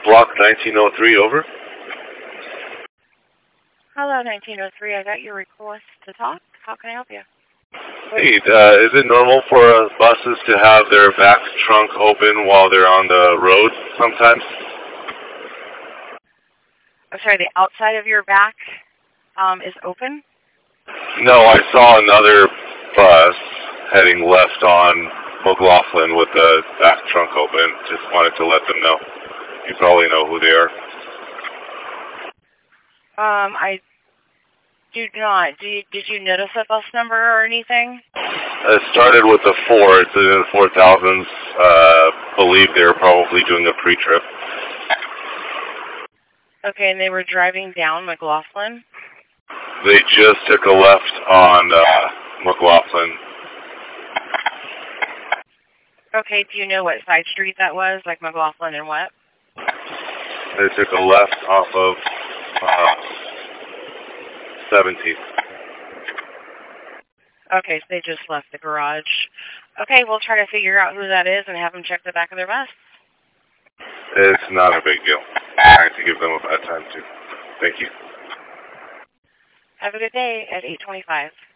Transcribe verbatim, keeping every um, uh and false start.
Block nineteen oh three, over. Hello, nineteen oh three. I got your request to talk. How can I help you? Hey, uh, is it normal for uh, buses to have their back trunk open while they're on the road sometimes? I'm sorry, the outside of your back um, is open? No, I saw another bus heading left on McLaughlin with the back trunk open. Just wanted to let them know. You probably know who they are. Um, I do not. Do you, did you notice a bus number or anything? It started with the four. It's in the four thousands. Uh, believe they were probably doing a pre-trip. Okay, and they were driving down McLaughlin? They just took a left on uh, McLaughlin. Okay, do you know what side street that was, like McLaughlin and what? They took a left off of uh, seventeenth. Okay, so they just left the garage. Okay, we'll try to figure out who that is and have them check the back of their bus. It's not a big deal. I have to give them a bad time, too. Thank you. Have a good day at eight twenty-five.